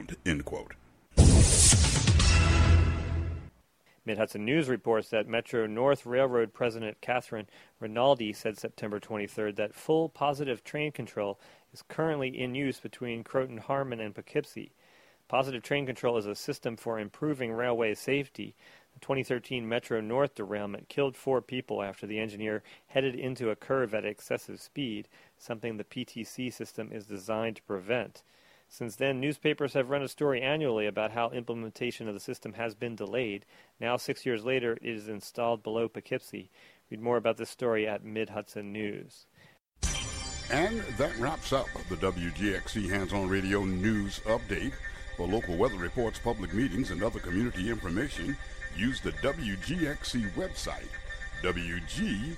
ground, end quote. Mid-Hudson News reports that Metro North Railroad President Catherine Rinaldi said September 23rd that full positive train control is currently in use between Croton Harmon and Poughkeepsie. Positive train control is a system for improving railway safety. The 2013 Metro North derailment killed 4 people after the engineer headed into a curve at excessive speed, something the PTC system is designed to prevent. Since then, newspapers have run a story annually about how implementation of the system has been delayed. Now, 6 years later, it is installed below Poughkeepsie. Read more about this story at Mid-Hudson News. And that wraps up the WGXC Hands-On Radio News Update. For local weather reports, public meetings, and other community information, use the WGXC website, wgxc.org.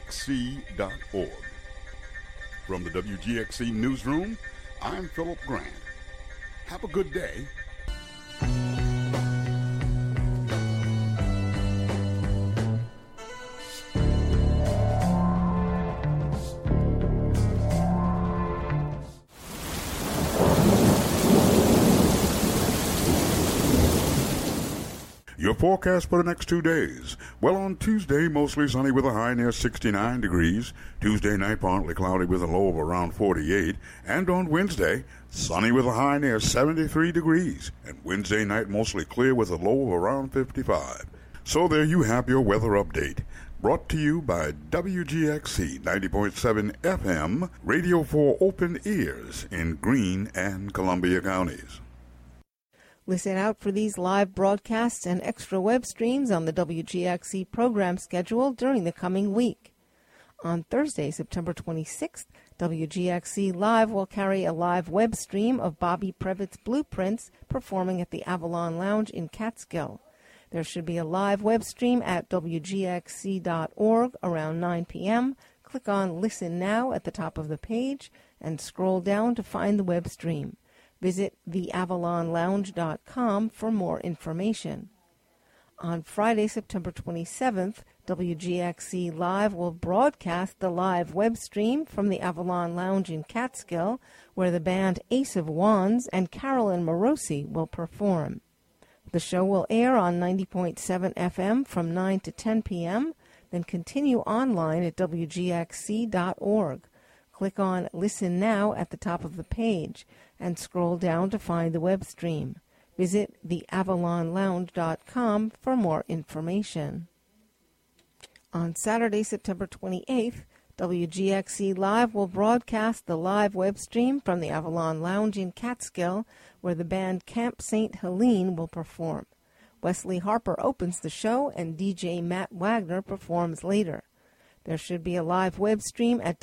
From the WGXC Newsroom, I'm Philip Grant. Have a good day. Your forecast for the next 2 days. Well, on Tuesday, mostly sunny with a high near 69 degrees. Tuesday night, partly cloudy with a low of around 48. And on Wednesday, sunny with a high near 73 degrees. And Wednesday night, mostly clear with a low of around 55. So there you have your weather update. Brought to you by WGXC 90.7 FM, radio for open ears in Greene and Columbia counties. Listen out for these live broadcasts and extra web streams on the WGXC program schedule during the coming week. On Thursday, September 26th, WGXC Live will carry a live web stream of Bobby Previtt's Blueprints performing at the Avalon Lounge in Catskill. There should be a live web stream at WGXC.org around 9 p.m. Click on Listen Now at the top of the page and scroll down to find the web stream. Visit theavalonlounge.com for more information. On Friday, September 27th, WGXC Live will broadcast the live web stream from the Avalon Lounge in Catskill, where the band Ace of Wands and Carolyn Morosi will perform. The show will air on 90.7 FM from 9 to 10 p.m., then continue online at WGXC.org. Click on Listen Now at the top of the page and scroll down to find the web stream. Visit theavalonlounge.com for more information. On Saturday, September 28th, WGXC Live will broadcast the live web stream from the Avalon Lounge in Catskill, where the band Camp St. Helene will perform. Wesley Harper opens the show, and DJ Matt Wagner performs later. There should be a live web stream at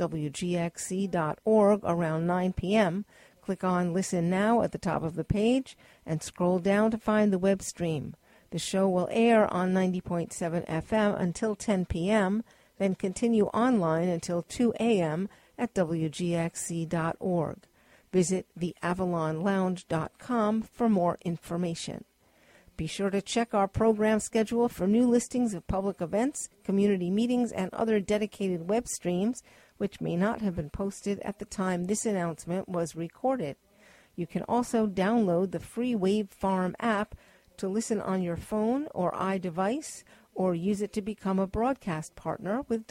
WGXC.org around 9 p.m. Click on Listen Now at the top of the page and scroll down to find the web stream. The show will air on 90.7 FM until 10 p.m., then continue online until 2 a.m. at WGXC.org. Visit theavalonlounge.com for more information. Be sure to check our program schedule for new listings of public events, community meetings, and other dedicated web streams, which may not have been posted at the time this announcement was recorded. You can also download the free Wavefarm app to listen on your phone or iDevice, or use it to become a broadcast partner with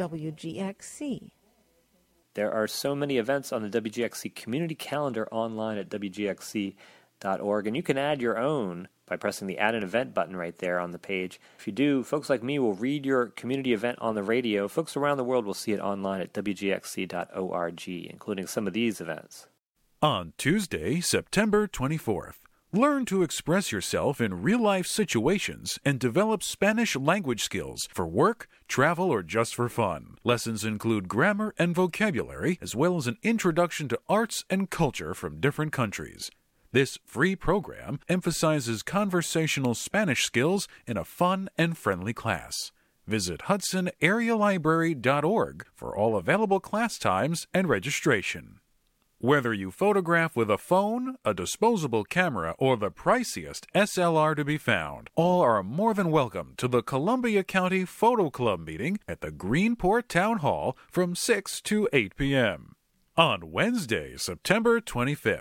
WGXC. There are so many events on the WGXC community calendar online at WGXC.org, and you can add your own by pressing the Add an Event button right there on the page. If you do, folks like me will read your community event on the radio. Folks around the world will see it online at WGXC.org, including some of these events. On Tuesday, September 24th, learn to express yourself in real-life situations and develop Spanish language skills for work, travel, or just for fun. Lessons include grammar and vocabulary, as well as an introduction to arts and culture from different countries. This free program emphasizes conversational Spanish skills in a fun and friendly class. Visit HudsonAreaLibrary.org for all available class times and registration. Whether you photograph with a phone, a disposable camera, or the priciest SLR to be found, all are more than welcome to the Columbia County Photo Club meeting at the Greenport Town Hall from 6 to 8 p.m. On Wednesday, September 25th,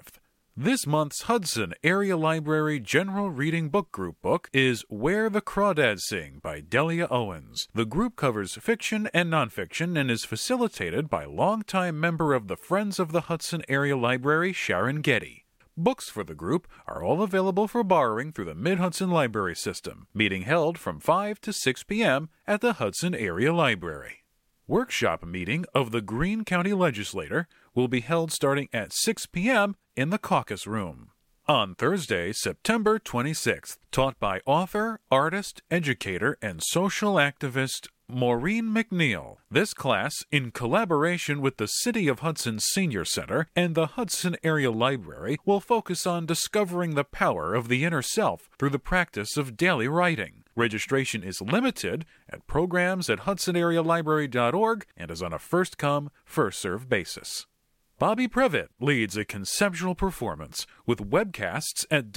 This month's Hudson Area Library General Reading Book Group book is Where the Crawdads Sing by Delia Owens. The group covers fiction and nonfiction and is facilitated by longtime member of the Friends of the Hudson Area Library, Sharon Getty. Books for the group are all available for borrowing through the Mid-Hudson Library System, meeting held from 5 to 6 p.m. at the Hudson Area Library. Workshop meeting of the Greene County Legislature will be held starting at 6 p.m. in the caucus room. On Thursday, September 26th, taught by author, artist, educator, and social activist Maureen McNeil. This class, in collaboration with the City of Hudson Senior Center and the Hudson Area Library, will focus on discovering the power of the inner self through the practice of daily writing. Registration is limited at programs at HudsonAreaLibrary.org and is on a first-come, first-served basis. Bobby Previtt leads a conceptual performance with webcasts at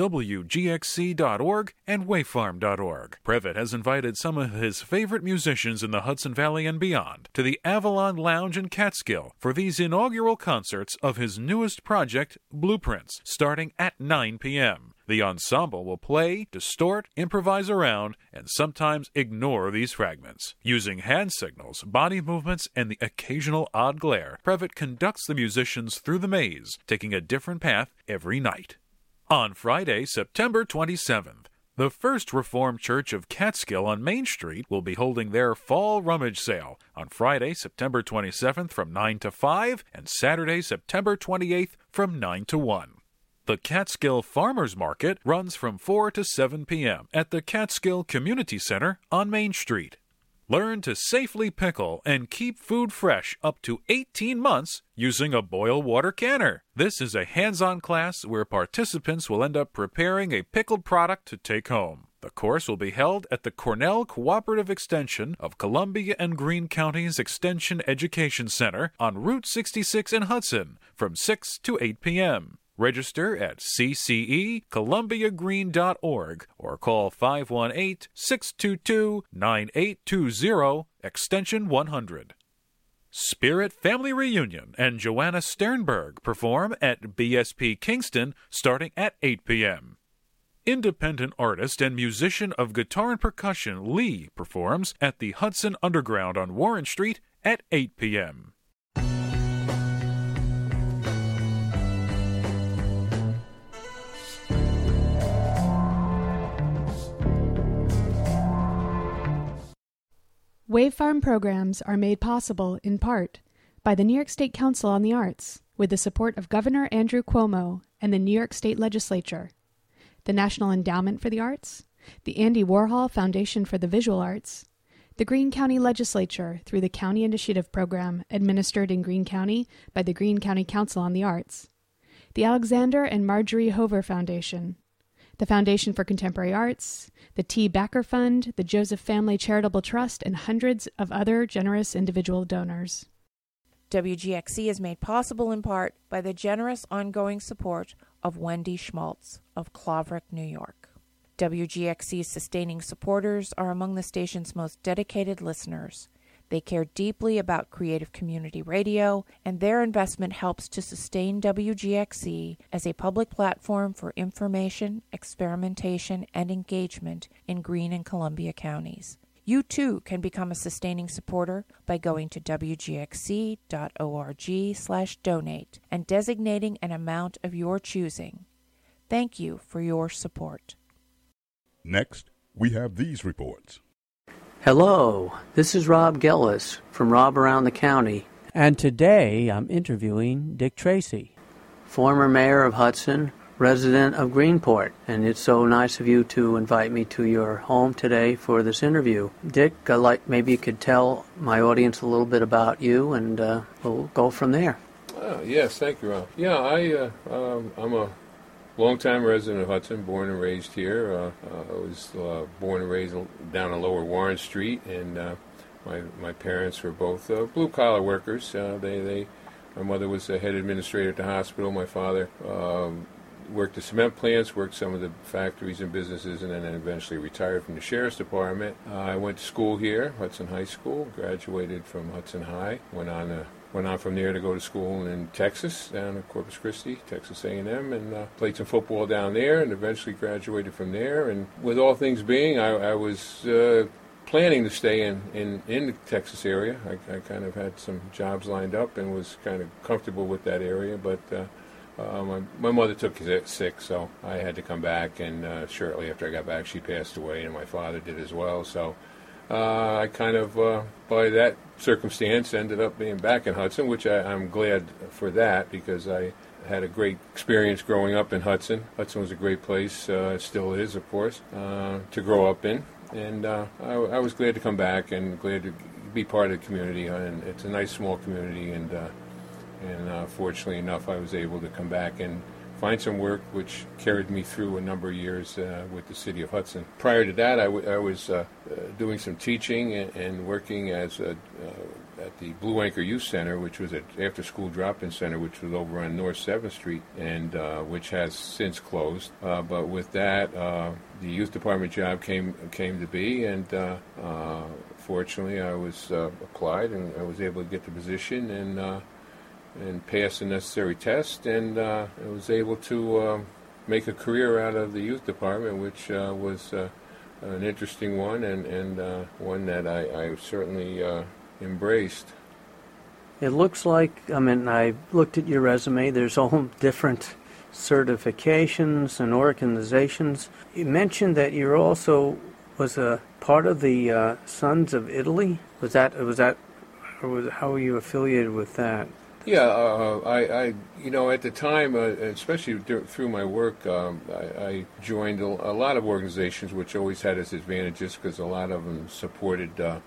WGXC.org and Wayfarm.org. Previtt has invited some of his favorite musicians in the Hudson Valley and beyond to the Avalon Lounge in Catskill for these inaugural concerts of his newest project, Blueprints, starting at 9 p.m. The ensemble will play, distort, improvise around, and sometimes ignore these fragments. Using hand signals, body movements, and the occasional odd glare, Previtt conducts the musicians through the maze, taking a different path every night. On Friday, September 27th, the First Reformed Church of Catskill on Main Street will be holding their Fall Rummage Sale on Friday, September 27th from 9 to 5 and Saturday, September 28th from 9 to 1. The Catskill Farmers Market runs from 4 to 7 p.m. at the Catskill Community Center on Main Street. Learn to safely pickle and keep food fresh up to 18 months using a boil water canner. This is a hands-on class where participants will end up preparing a pickled product to take home. The course will be held at the Cornell Cooperative Extension of Columbia and Greene Counties Extension Education Center on Route 66 in Hudson from 6 to 8 p.m. Register at ccecolumbiagreen.org or call 518-622-9820, extension 100. Spirit Family Reunion and Joanna Sternberg perform at BSP Kingston starting at 8 p.m. Independent artist and musician of guitar and percussion Lee performs at the Hudson Underground on Warren Street at 8 p.m. Wayfarm programs are made possible, in part, by the New York State Council on the Arts, with the support of Governor Andrew Cuomo and the New York State Legislature, the National Endowment for the Arts, the Andy Warhol Foundation for the Visual Arts, the Greene County Legislature through the County Initiative Program administered in Greene County by the Greene County Council on the Arts, the Alexander and Marjorie Hover Foundation, the Foundation for Contemporary Arts, the T. Backer Fund, the Joseph Family Charitable Trust, and hundreds of other generous individual donors. WGXC is made possible in part by the generous ongoing support of Wendy Schmaltz of Claverick, New York. WGXC's sustaining supporters are among the station's most dedicated listeners. They care deeply about creative community radio, and their investment helps to sustain WGXC as a public platform for information, experimentation, and engagement in Greene and Columbia counties. You too can become a sustaining supporter by going to wgxc.org/donate and designating an amount of your choosing. Thank you for your support. Next, we have these reports. Hello, this is Rob Gellis from Rob Around the County. And today I'm interviewing Dick Tracy, former mayor of Hudson, resident of Greenport, and it's so nice of you to invite me to your home today for this interview. Dick, maybe you could tell my audience a little bit about you, and we'll go from there. Yes, thank you, Rob. Yeah, I'm a longtime resident of Hudson, born and raised here. I was born and raised down on Lower Warren Street, and my parents were both blue-collar workers. My mother was the head administrator at the hospital. My father worked the cement plants, worked some of the factories and businesses, and then eventually retired from the Sheriff's Department. I went to school here, Hudson High School, graduated from Hudson High, went on to went on from there to go to school in Texas, down in Corpus Christi, Texas A&M, and played some football down there, and eventually graduated from there. And with all things being, I was planning to stay in the Texas area. I kind of had some jobs lined up and was kind of comfortable with that area, but my mother took sick, so I had to come back, and shortly after I got back, she passed away, and my father did as well. So I kind of, by that circumstance, ended up being back in Hudson, which I'm glad for that, because I had a great experience growing up in Hudson. Hudson was a great place, it still is, of course, to grow up in. And I was glad to come back and glad to be part of the community. And it's a nice, small community, and fortunately enough, I was able to come back and find some work, which carried me through a number of years with the city of Hudson. Prior to that, I was doing some teaching and working as at the Blue Anchor Youth Center, which was an after-school drop-in center, which was over on North 7th Street, and which has since closed. But with that, the youth department job came to be, and fortunately, I was applied, and I was able to get the position and pass the necessary test, and I was able to make a career out of the youth department, which was an interesting one, and one that I certainly embraced. It looks like, I looked at your resume, there's all different certifications and organizations. You mentioned that you also was a part of the Sons of Italy. How were you affiliated with that? Yeah, I at the time, especially through my work, I joined a lot of organizations, which always had its advantages because a lot of them supported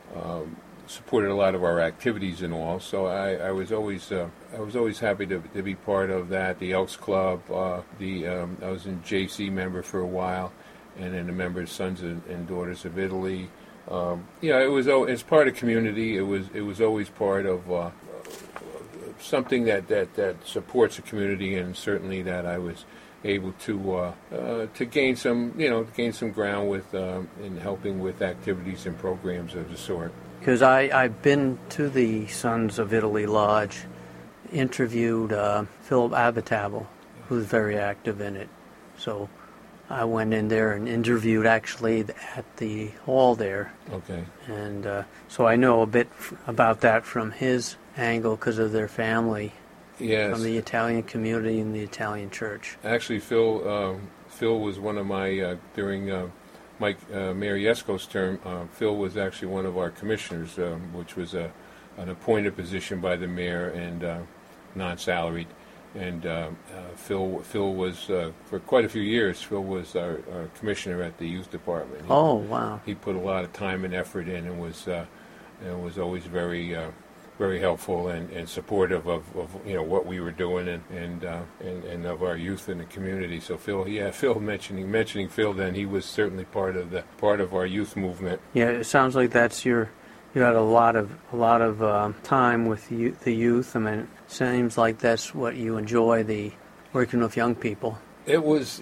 a lot of our activities and all. So I was always happy to be part of that. The Elks Club, I was a JC member for a while, and then a member of Sons and Daughters of Italy. It was as part of community. It was always part of something that supports the community, and certainly that I was able to gain some ground with in helping with activities and programs of the sort. Because I've been to the Sons of Italy Lodge, interviewed Philip Abitable, who's very active in it. So I went in there and interviewed actually at the hall there. Okay. And so I know a bit about that from his angle because of their family. Yes. From the Italian community and the Italian church. Actually, Phil was one of my, during Mike Mayor Yesko's term, Phil was actually one of our commissioners, which was an appointed position by the mayor and non-salaried. And Phil was, for quite a few years, Phil was our commissioner at the youth department. Wow. He put a lot of time and effort in, and was always very very helpful and supportive of what we were doing and of our youth in the community. So Phil mentioning Phil, then he was certainly part of our youth movement. Yeah, it sounds like you had a lot of time with the youth. It seems like that's what you enjoy, the working with young people. It was.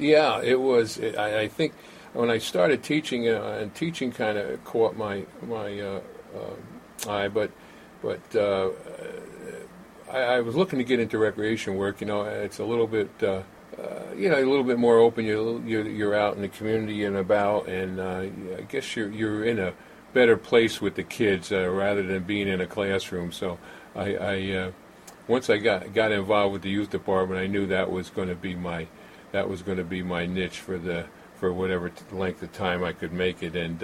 I think when I started teaching, and teaching kind of caught my eye, but I was looking to get into recreation work. It's a little bit, a little bit more open. You're out in the community and about, and I guess you're in a better place with the kids rather than being in a classroom. So I once I got involved with the youth department, I knew that was going to be my niche for whatever length of time I could make it, and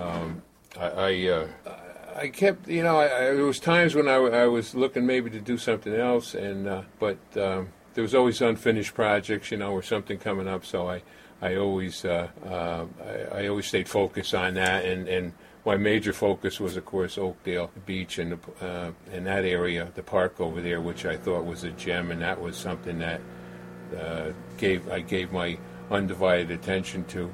I kept, there was times when I was looking maybe to do something else, but there was always unfinished projects, or something coming up. So I always stayed focused on that, and my major focus was, of course, Oakdale Beach and that area, the park over there, which I thought was a gem, and that was something that I gave my undivided attention to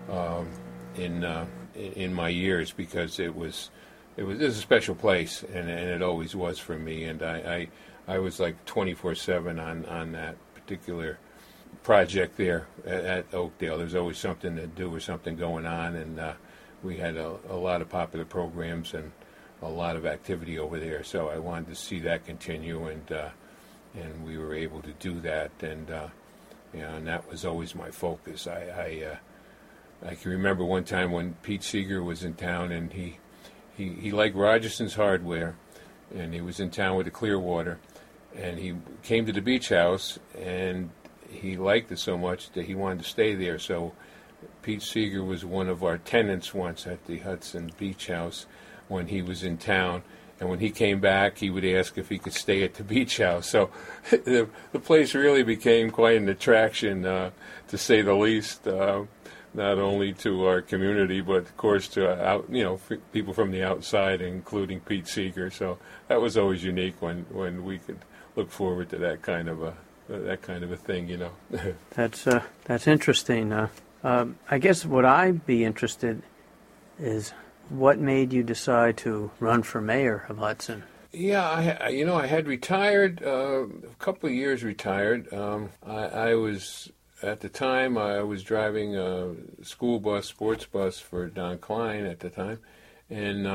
in my years, because it was a special place, and it always was for me. And I was like 24/7 on that particular project there at Oakdale. There's always something to do or something going on, and we had a lot of popular programs and a lot of activity over there. So I wanted to see that continue, and we were able to do that, and and that was always my focus. I can remember one time when Pete Seeger was in town, and he liked Rogerson's Hardware, and he was in town with the Clearwater, and he came to the beach house, and he liked it so much that he wanted to stay there. So Pete Seeger was one of our tenants once at the Hudson Beach House when he was in town. And when he came back, he would ask if he could stay at the beach house. So the place really became quite an attraction, to say the least, not only to our community, but of course to people from the outside, including Pete Seeger. So that was always unique when we could look forward to that kind of a thing, That's interesting. I guess what I'd be interested is, what made you decide to run for mayor of Hudson? Yeah, I had retired, a couple of years retired. I was, at the time, I was driving a school bus, sports bus for Don Klein at the time, and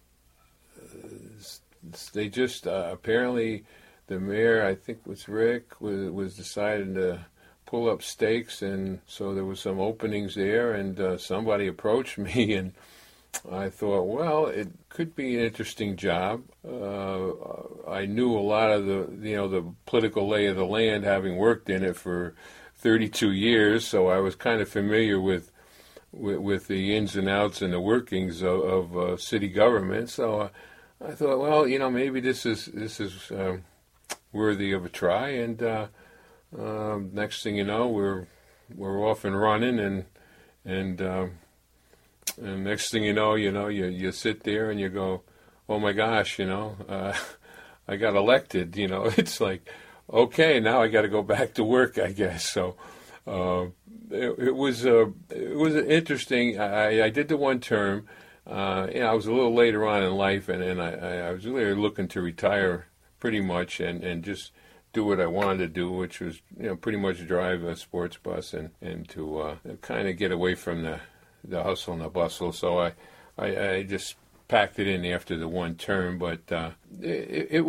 they just, apparently, the mayor, I think it was Rick, was deciding to pull up stakes, and so there was some openings there, and somebody approached me, and I thought, well, it could be an interesting job. I knew a lot of the political lay of the land, having worked in it for 32 years, so I was kind of familiar with the ins and outs and the workings of city government. So I thought, well, maybe this is worthy of a try. And next thing you know, we're off and running, and next thing you know, you sit there and you go, oh my gosh, I got elected. It's like, okay, now I got to go back to work, I guess. So it was interesting. I did the one term. I was a little later on in life, and I was really looking to retire pretty much and just do what I wanted to do, which was pretty much drive a sports bus and to kind of get away from the hustle and the bustle. So I just packed it in after the one term, but I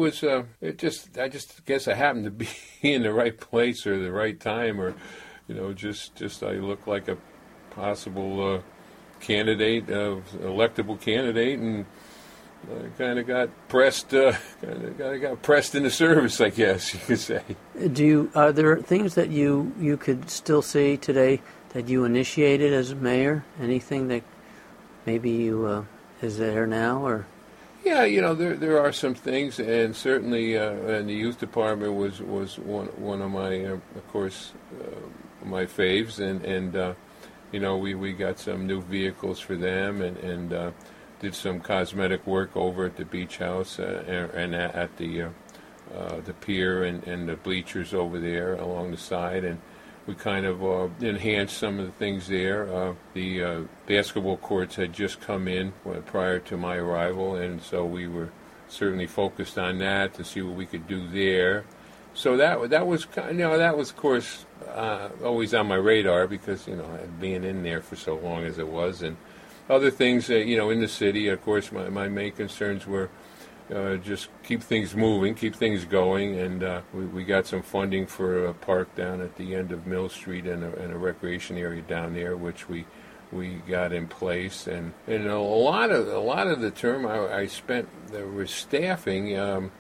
just guess I happened to be in the right place or the right time, or just I look like a possible candidate, electable candidate, and I kind of got pressed. Got pressed into service, I guess you could say. Are there things that you could still say today that you initiated as mayor? Anything that maybe you is there now, or? Yeah, there are some things, and certainly and the youth department was one of my, of course, my faves, and we got some new vehicles for them, and did some cosmetic work over at the beach house and at the pier and the bleachers over there along the side, and we kind of enhanced some of the things there. The basketball courts had just come in prior to my arrival, and so we were certainly focused on that to see what we could do there. So that was of course always on my radar, because being in there for so long as it was, and other things in the city. Of course, my main concerns were just keep things moving, keep things going, and we got some funding for a park down at the end of Mill Street and a recreation area down there, which we got in place, and a lot of the term I spent with staffing.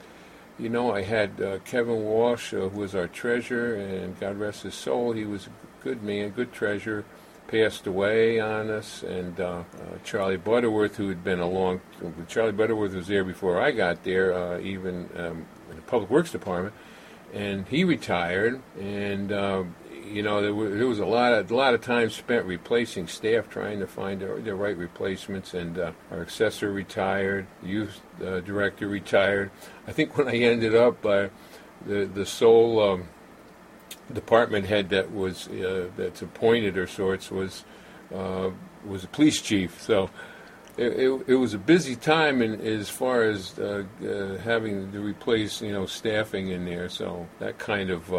I had Kevin Walsh, who was our treasurer, and God rest his soul, he was a good man, good treasurer. Passed away on us, and Charlie Butterworth, who had been Charlie Butterworth was there before I got there, even in the Public Works Department, and he retired, and there was a lot of time spent replacing staff, trying to find the right replacements, and our assessor retired, youth director retired. I think when I ended up, the sole department head that was that's appointed or sorts was a police chief. So it was a busy time as far as having to replace staffing in there. So that kind of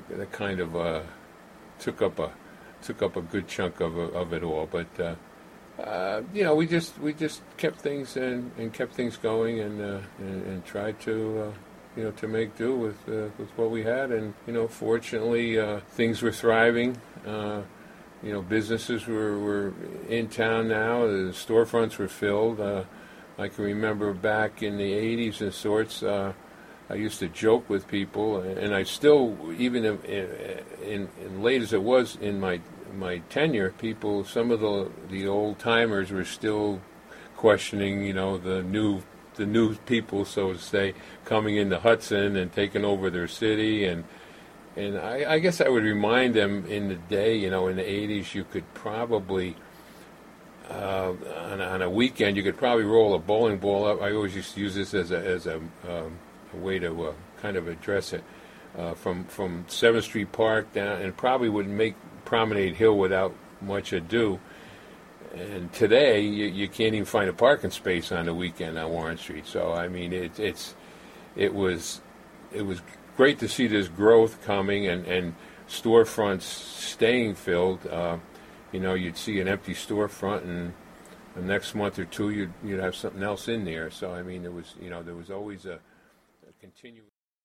took up a good chunk of it all. But we just kept things and kept things going and tried to to make do with what we had. And fortunately, things were thriving. Businesses were in town now. The storefronts were filled. I can remember back in the 80s and sorts, I used to joke with people, and I still, even in late as it was in my tenure, people, some of the old timers were still questioning, the new people, so to say, coming into Hudson and taking over their city. And I guess I would remind them in the day, in the 80s, you could probably, on a weekend, you could probably roll a bowling ball up. I always used to use this as a way to kind of address it, from 7th Street Park down, and probably would make Promenade Hill without much ado. And today, you can't even find a parking space on the weekend on Warren Street. So I mean, it was great to see this growth coming and storefronts staying filled. You'd see an empty storefront, and the next month or two, you'd have something else in there. So I mean, there was always a continuous.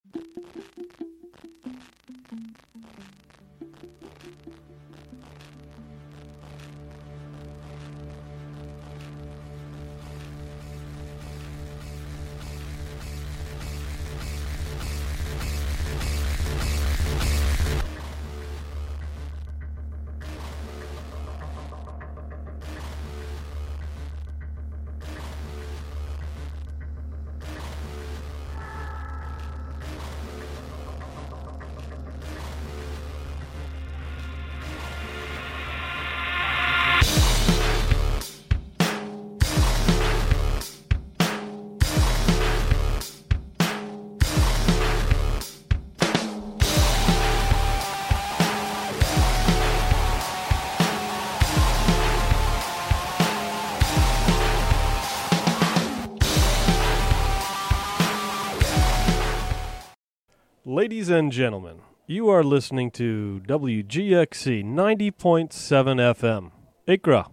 Ladies and gentlemen, you are listening to WGXC 90.7 FM. Ikra.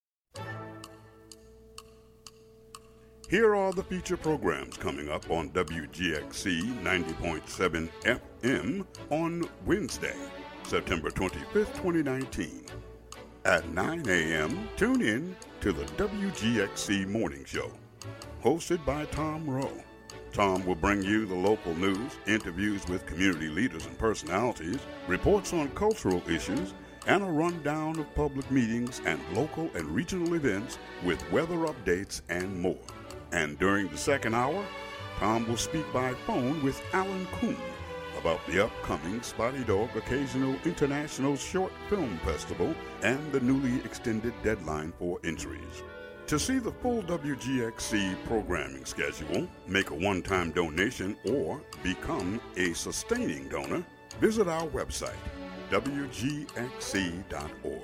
Here are the feature programs coming up on WGXC 90.7 FM on Wednesday, September 25th, 2019. At 9 a.m., tune in to the WGXC Morning Show, hosted by Tom Rowe. Tom will bring you the local news, interviews with community leaders and personalities, reports on cultural issues, and a rundown of public meetings and local and regional events with weather updates and more. And during the second hour, Tom will speak by phone with Alan Kuhn about the upcoming Spotty Dog Occasional International Short Film Festival and the newly extended deadline for entries. To see the full WGXC programming schedule, make a one-time donation, or become a sustaining donor, visit our website, wgxc.org.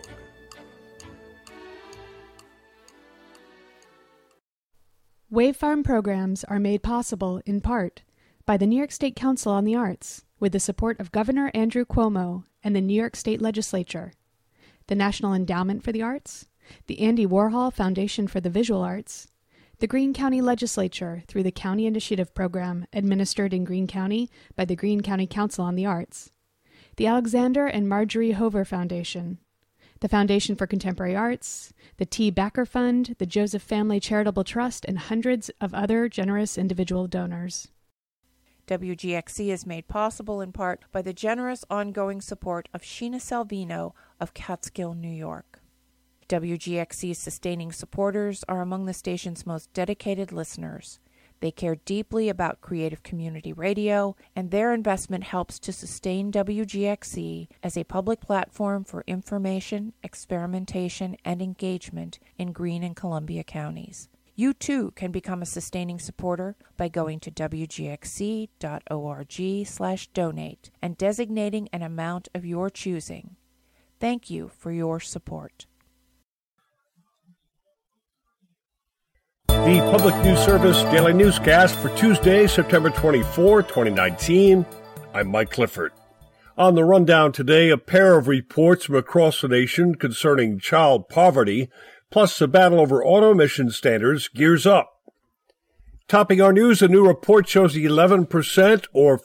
Wave Farm programs are made possible, in part, by the New York State Council on the Arts, with the support of Governor Andrew Cuomo and the New York State Legislature, the National Endowment for the Arts, the Andy Warhol Foundation for the Visual Arts, the Greene County Legislature through the County Initiative Program administered in Greene County by the Greene County Council on the Arts, the Alexander and Marjorie Hover Foundation, the Foundation for Contemporary Arts, the T. Backer Fund, the Joseph Family Charitable Trust, and hundreds of other generous individual donors. WGXC is made possible in part by the generous ongoing support of Sheena Salvino of Catskill, New York. WGXC's sustaining supporters are among the station's most dedicated listeners. They care deeply about creative community radio, and their investment helps to sustain WGXC as a public platform for information, experimentation, and engagement in Greene and Columbia counties. You too can become a sustaining supporter by going to wgxc.org/donate and designating an amount of your choosing. Thank you for your support. The Public News Service Daily Newscast for Tuesday, September 24, 2019. I'm Mike Clifford. On the rundown today, a pair of reports from across the nation concerning child poverty Plus, the battle over auto emission standards gears up. Topping our news, a new report shows 11%, or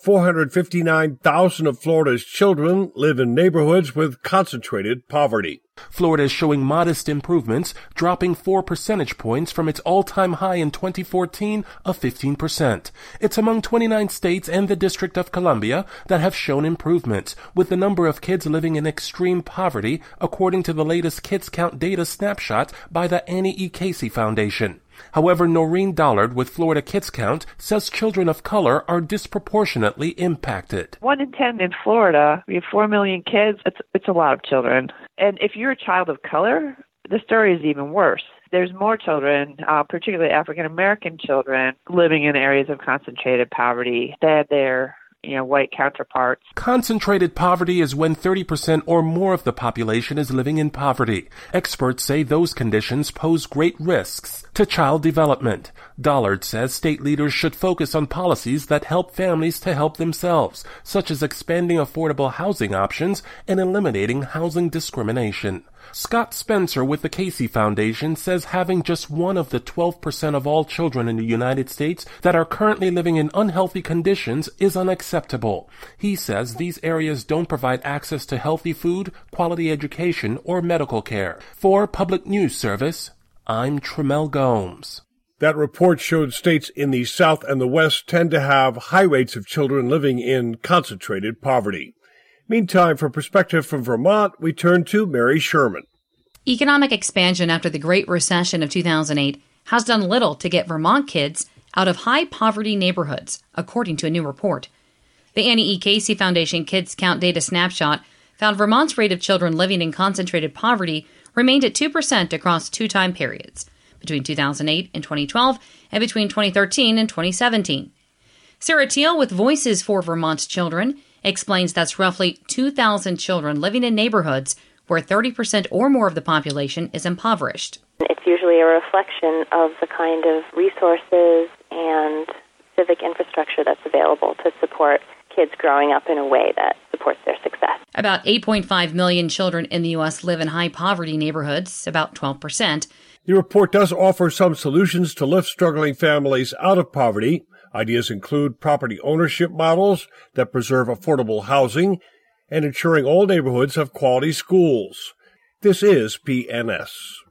459,000 of Florida's children live in neighborhoods with concentrated poverty. Florida is showing modest improvements, dropping 4 percentage points from its all-time high in 2014 of 15%. It's among 29 states and the District of Columbia that have shown improvements, with the number of kids living in extreme poverty, according to the latest Kids Count data snapshot by the Annie E. Casey Foundation. However, Noreen Dollard with Florida Kids Count says children of color are disproportionately impacted. 1 in 10 in Florida, we have 4 million kids. It's a lot of children. And if you're a child of color, the story is even worse. There's more children, particularly African-American children, living in areas of concentrated poverty than their white counterparts. Concentrated poverty is when 30% or more of the population is living in poverty. Experts say those conditions pose great risks to child development. Dollard says state leaders should focus on policies that help families to help themselves, such as expanding affordable housing options and eliminating housing discrimination. Scott Spencer with the Casey Foundation says having just one of the 12% of all children in the United States that are currently living in unhealthy conditions is unacceptable. He says these areas don't provide access to healthy food, quality education, or medical care. For Public News Service, I'm Tremel Gomes. That report showed states in the South and the West tend to have high rates of children living in concentrated poverty. Meantime, for perspective from Vermont, we turn to Mary Sherman. Economic expansion after the Great Recession of 2008 has done little to get Vermont kids out of high-poverty neighborhoods, according to a new report. The Annie E. Casey Foundation Kids Count data snapshot found Vermont's rate of children living in concentrated poverty remained at 2% across 2 time periods, between 2008 and 2012 and between 2013 and 2017. Sarah Teal with Voices for Vermont's Children explains that's roughly 2,000 children living in neighborhoods where 30% or more of the population is impoverished. It's usually a reflection of the kind of resources and civic infrastructure that's available to support kids growing up in a way that supports their success. About 8.5 million children in the U.S. live in high-poverty neighborhoods, about 12%. The report does offer some solutions to lift struggling families out of poverty. Ideas include property ownership models that preserve affordable housing and ensuring all neighborhoods have quality schools. This is PNS.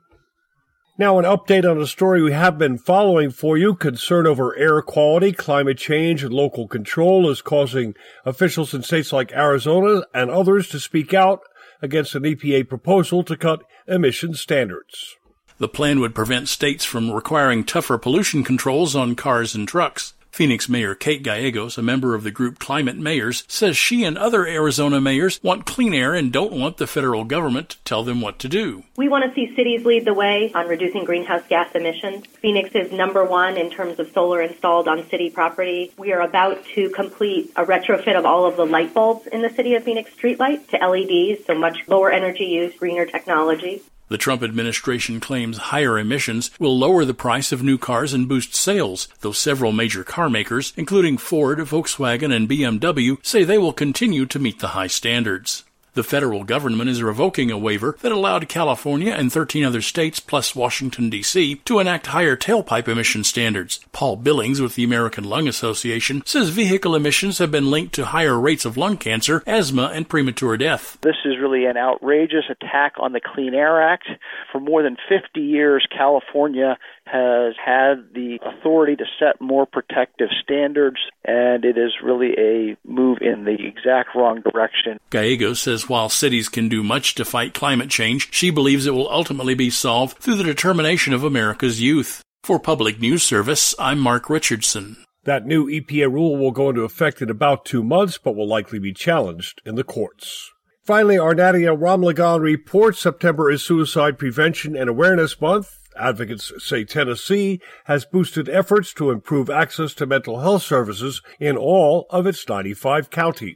Now an update on a story we have been following for you. Concern over air quality, climate change, and local control is causing officials in states like Arizona and others to speak out against an EPA proposal to cut emission standards. The plan would prevent states from requiring tougher pollution controls on cars and trucks. Phoenix Mayor Kate Gallegos, a member of the group Climate Mayors, says she and other Arizona mayors want clean air and don't want the federal government to tell them what to do. We want to see cities lead the way on reducing greenhouse gas emissions. Phoenix is number 1 in terms of solar installed on city property. We are about to complete a retrofit of all of the light bulbs in the city of Phoenix streetlights to LEDs, so much lower energy use, greener technology. The Trump administration claims higher emissions will lower the price of new cars and boost sales, though several major car makers, including Ford, Volkswagen, and BMW, say they will continue to meet the high standards. The federal government is revoking a waiver that allowed California and 13 other states, plus Washington, D.C., to enact higher tailpipe emission standards. Paul Billings with the American Lung Association says vehicle emissions have been linked to higher rates of lung cancer, asthma, and premature death. This is really an outrageous attack on the Clean Air Act. For more than 50 years, California has had the authority to set more protective standards, and it is really a move in the exact wrong direction. Gallegos says while cities can do much to fight climate change, she believes it will ultimately be solved through the determination of America's youth. For Public News Service, I'm Mark Richardson. That new EPA rule will go into effect in about 2 months, but will likely be challenged in the courts. Finally, our Nadia Ramlagan reports September is Suicide Prevention and Awareness Month. Advocates say Tennessee has boosted efforts to improve access to mental health services in all of its 95 counties.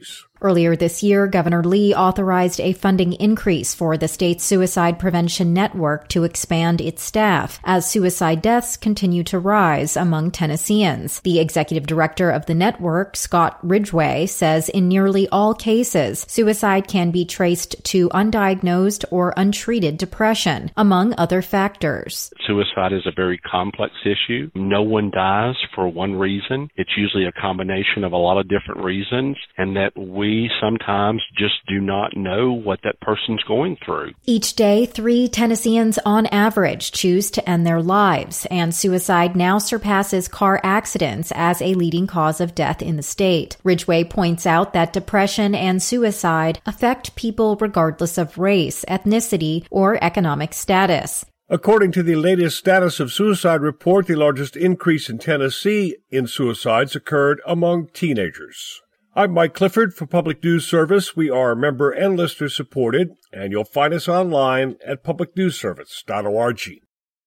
Earlier this year, Governor Lee authorized a funding increase for the state's suicide prevention network to expand its staff as suicide deaths continue to rise among Tennesseans. The executive director of the network, Scott Ridgway, says in nearly all cases, suicide can be traced to undiagnosed or untreated depression, among other factors. Suicide is a very complex issue. No one dies for one reason. It's usually a combination of a lot of different reasons, and that we sometimes just do not know what that person's going through. Each day, 3 Tennesseans on average choose to end their lives, and suicide now surpasses car accidents as a leading cause of death in the state. Ridgway points out that depression and suicide affect people regardless of race, ethnicity, or economic status. According to the latest status of suicide report, the largest increase in Tennessee in suicides occurred among teenagers. I'm Mike Clifford for Public News Service. We are member and listener supported, and you'll find us online at publicnewsservice.org.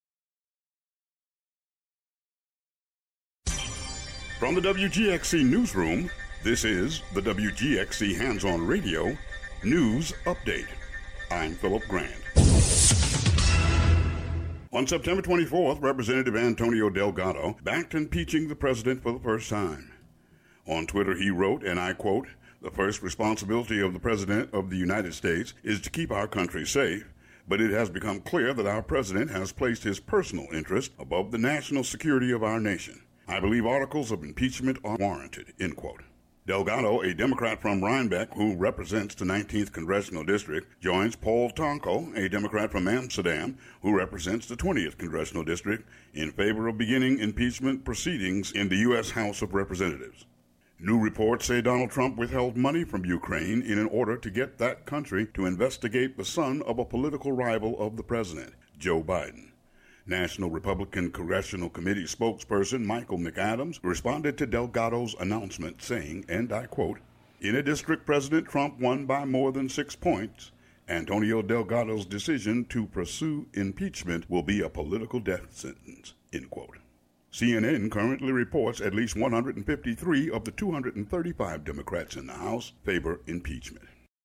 From the WGXC Newsroom, this is the WGXC Hands-On Radio News Update. I'm Philip Grant. On September 24th, Representative Antonio Delgado backed impeaching the president for the first time. On Twitter, he wrote, and I quote, "The first responsibility of the President of the United States is to keep our country safe, but it has become clear that our President has placed his personal interest above the national security of our nation. I believe articles of impeachment are warranted," end quote. Delgado, a Democrat from Rhinebeck who represents the 19th Congressional District, joins Paul Tonko, a Democrat from Amsterdam who represents the 20th Congressional District, in favor of beginning impeachment proceedings in the U.S. House of Representatives. New reports say Donald Trump withheld money from Ukraine in order to get that country to investigate the son of a political rival of the president, Joe Biden. National Republican Congressional Committee spokesperson Michael McAdams responded to Delgado's announcement saying, and I quote, "In a district President Trump won by more than 6 points, Antonio Delgado's decision to pursue impeachment will be a political death sentence," end quote. CNN currently reports at least 153 of the 235 Democrats in the House favor impeachment.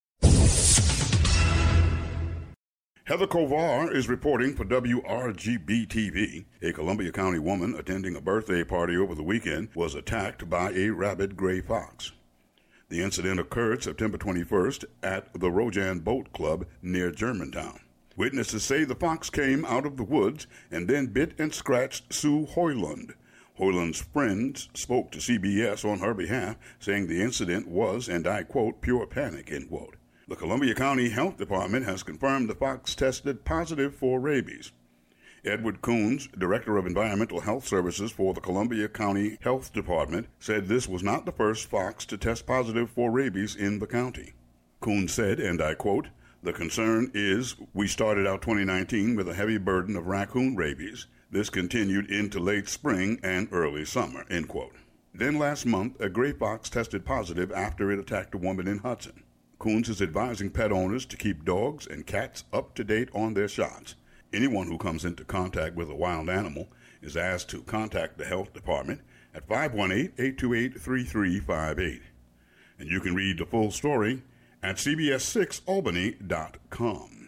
Heather Kovar is reporting for WRGB-TV. A Columbia County woman attending a birthday party over the weekend was attacked by a rabid gray fox. The incident occurred September 21st at the Rojan Boat Club near Germantown. Witnesses say the fox came out of the woods and then bit and scratched Sue Hoyland. Hoyland's friends spoke to CBS on her behalf, saying the incident was, and I quote, "pure panic," end quote. The Columbia County Health Department has confirmed the fox tested positive for rabies. Edward Coons, Director of Environmental Health Services for the Columbia County Health Department, said this was not the first fox to test positive for rabies in the county. Coons said, and I quote, "The concern is we started out 2019 with a heavy burden of raccoon rabies. This continued into late spring and early summer," end quote. Then last month, a gray fox tested positive after it attacked a woman in Hudson. Coons is advising pet owners to keep dogs and cats up to date on their shots. Anyone who comes into contact with a wild animal is asked to contact the health department at 518-828-3358. And you can read the full story at cbs6albany.com.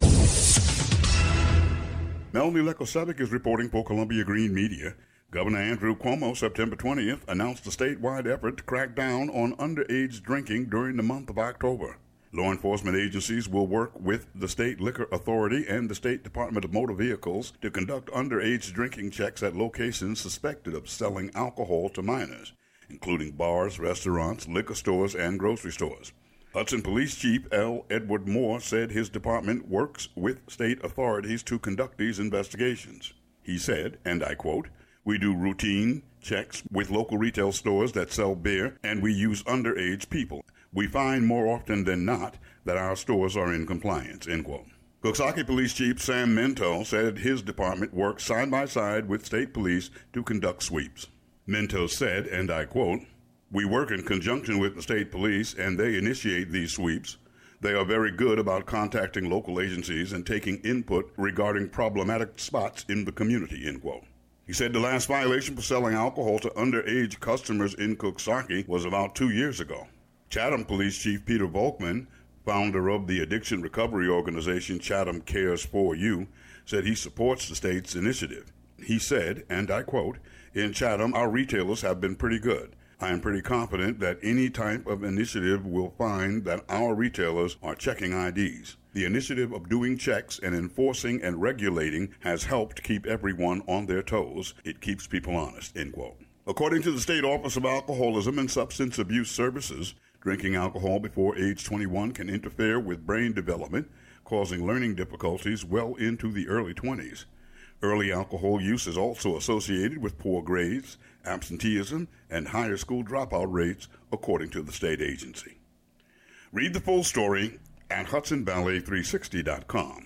Melanie Lekosevic is reporting for Columbia Green Media. Governor Andrew Cuomo, September 20th, announced a statewide effort to crack down on underage drinking during the month of October. Law enforcement agencies will work with the State Liquor Authority and the State Department of Motor Vehicles to conduct underage drinking checks at locations suspected of selling alcohol to minors, including bars, restaurants, liquor stores, and grocery stores. Hudson Police Chief L. Edward Moore said his department works with state authorities to conduct these investigations. He said, and I quote, "We do routine checks with local retail stores that sell beer, and we use underage people. We find more often than not that our stores are in compliance," end quote. Coxsackie Police Chief Sam Minto said his department works side by side with state police to conduct sweeps. Minto said, and I quote, "We work in conjunction with the state police, and they initiate these sweeps. They are very good about contacting local agencies and taking input regarding problematic spots in the community," end quote. He said the last violation for selling alcohol to underage customers in Coxsackie was about 2 years ago. Chatham Police Chief Peter Volkman, founder of the addiction recovery organization Chatham Cares for You, said he supports the state's initiative. He said, and I quote, "In Chatham, our retailers have been pretty good. I am pretty confident that any type of initiative will find that our retailers are checking IDs. The initiative of doing checks and enforcing and regulating has helped keep everyone on their toes. It keeps people honest," end quote. According to the State Office of Alcoholism and Substance Abuse Services, drinking alcohol before age 21 can interfere with brain development, causing learning difficulties well into the early 20s. Early alcohol use is also associated with poor grades, absenteeism, and higher school dropout rates, according to the state agency. Read the full story at HudsonValley360.com.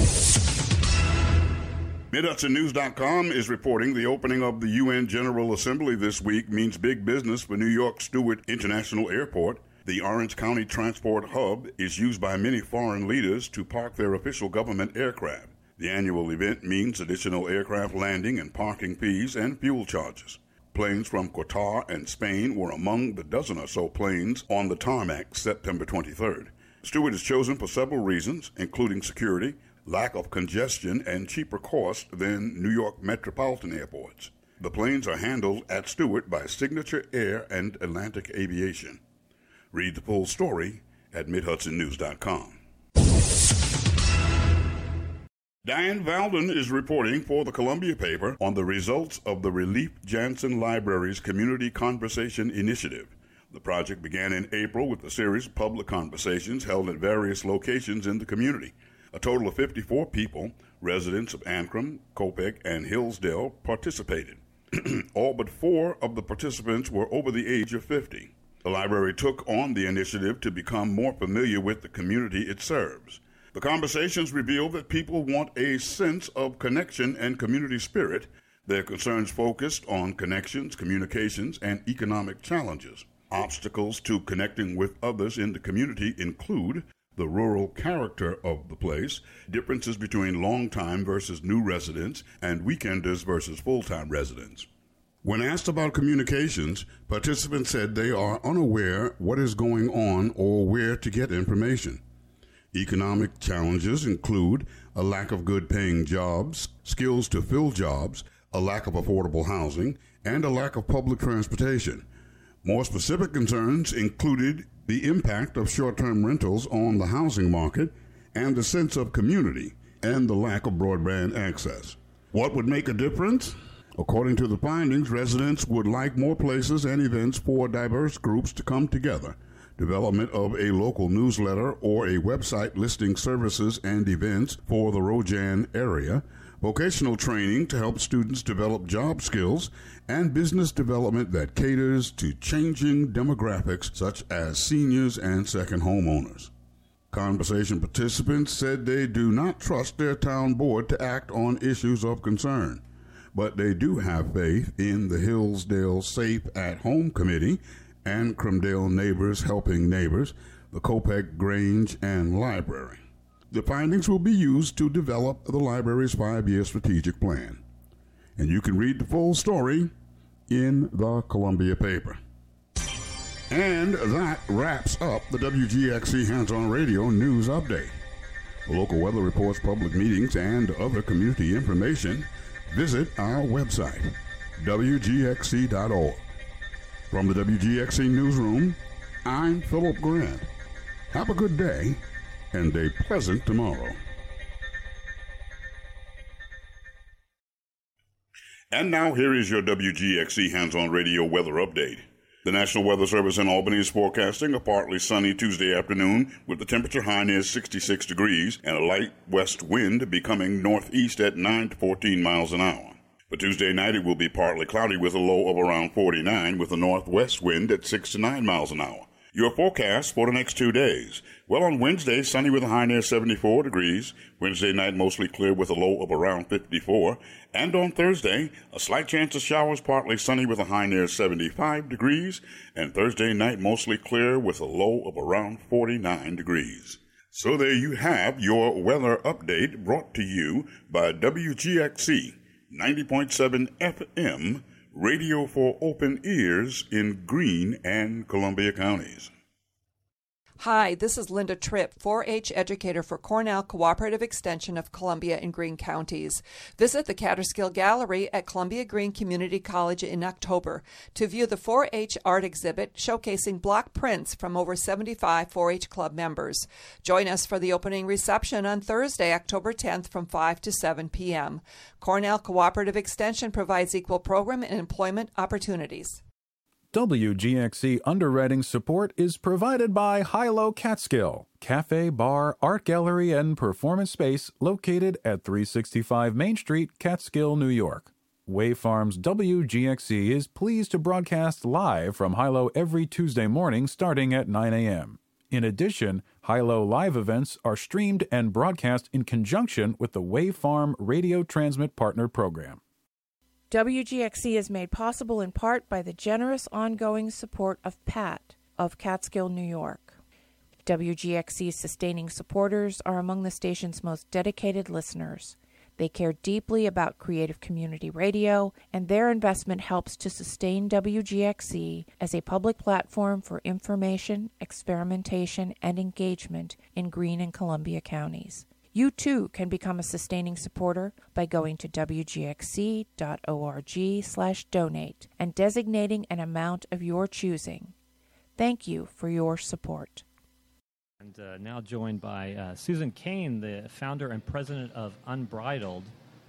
MidHudsonNews.com is reporting the opening of the UN General Assembly this week means big business for New York Stewart International Airport. The Orange County Transport Hub is used by many foreign leaders to park their official government aircraft. The annual event means additional aircraft landing and parking fees and fuel charges. Planes from Qatar and Spain were among the dozen or so planes on the tarmac September 23rd. Stewart is chosen for several reasons, including security, lack of congestion, and cheaper cost than New York metropolitan airports. The planes are handled at Stewart by Signature Air and Atlantic Aviation. Read the full story at MidHudsonNews.com. Diane Valden is reporting for the Columbia paper on the results of the Relief Jansen Library's Community Conversation Initiative. The project began in April with a series of public conversations held at various locations in the community. A total of 54 people, residents of Ancram, Copiague, and Hillsdale, participated. All but 4 of the participants were over the age of 50. The library took on the initiative to become more familiar with the community it serves. The conversations revealed that people want a sense of connection and community spirit. Their concerns focused on connections, communications, and economic challenges. Obstacles to connecting with others in the community include the rural character of the place, differences between long-time versus new residents, and weekenders versus full-time residents. When asked about communications, participants said they are unaware what is going on or where to get information. Economic challenges include a lack of good-paying jobs, skills to fill jobs, a lack of affordable housing, and a lack of public transportation. More specific concerns included the impact of short-term rentals on the housing market and the sense of community and the lack of broadband access. What would make a difference? According to the findings, residents would like more places and events for diverse groups to come together. Development of a local newsletter or a website listing services and events for the Rojan area, vocational training to help students develop job skills, and business development that caters to changing demographics such as seniors and second homeowners. Conversation participants said they do not trust their town board to act on issues of concern, but they do have faith in the Hillsdale Safe at Home Committee, Ancramdale Neighbors Helping Neighbors, the Copiague Grange, and Library. The findings will be used to develop the library's 5-year strategic plan. And you can read the full story in the Columbia paper. And that wraps up the WGXC Hands-On Radio News Update. For local weather reports, public meetings, and other community information, visit our website, WGXC.org. From the WGXC Newsroom, I'm Philip Grant. Have a good day and a pleasant tomorrow. And now here is your WGXC Hands-On Radio weather update. The National Weather Service in Albany is forecasting a partly sunny Tuesday afternoon with the temperature high near 66 degrees and a light west wind becoming northeast at 9 to 14 miles an hour. For Tuesday night, it will be partly cloudy with a low of around 49 with a northwest wind at 6 to 9 miles an hour. Your forecast for the next 2 days. Well, on Wednesday, sunny with a high near 74 degrees. Wednesday night, mostly clear with a low of around 54. And on Thursday, a slight chance of showers, partly sunny with a high near 75 degrees. And Thursday night, mostly clear with a low of around 49 degrees. So there you have your weather update brought to you by WGXC 90.7 FM, radio for open ears in Greene and Columbia counties. Hi, this is Linda Tripp, 4-H educator for Cornell Cooperative Extension of Columbia and Greene counties. Visit the Catterskill Gallery at Columbia Greene Community College in October to view the 4-H art exhibit showcasing block prints from over 75 4-H club members. Join us for the opening reception on Thursday, October 10th from 5 to 7 p.m. Cornell Cooperative Extension provides equal program and employment opportunities. WGXC underwriting support is provided by Hilo Catskill, cafe, bar, art gallery, and performance space located at 365 Main Street, Catskill, New York. Wave Farms WGXC is pleased to broadcast live from Hilo every Tuesday morning starting at 9 a.m. In addition, Hilo live events are streamed and broadcast in conjunction with the Wave Farm Radio Transmit Partner Program. WGXC is made possible in part by the generous ongoing support of PAT of Catskill, New York. WGXC's sustaining supporters are among the station's most dedicated listeners. They care deeply about creative community radio, and their investment helps to sustain WGXC as a public platform for information, experimentation, and engagement in Greene and Columbia counties. You too can become a sustaining supporter by going to wgxc.org/donate and designating an amount of your choosing. Thank you for your support. And now joined by Susan Kane, the founder and president of Unbridled,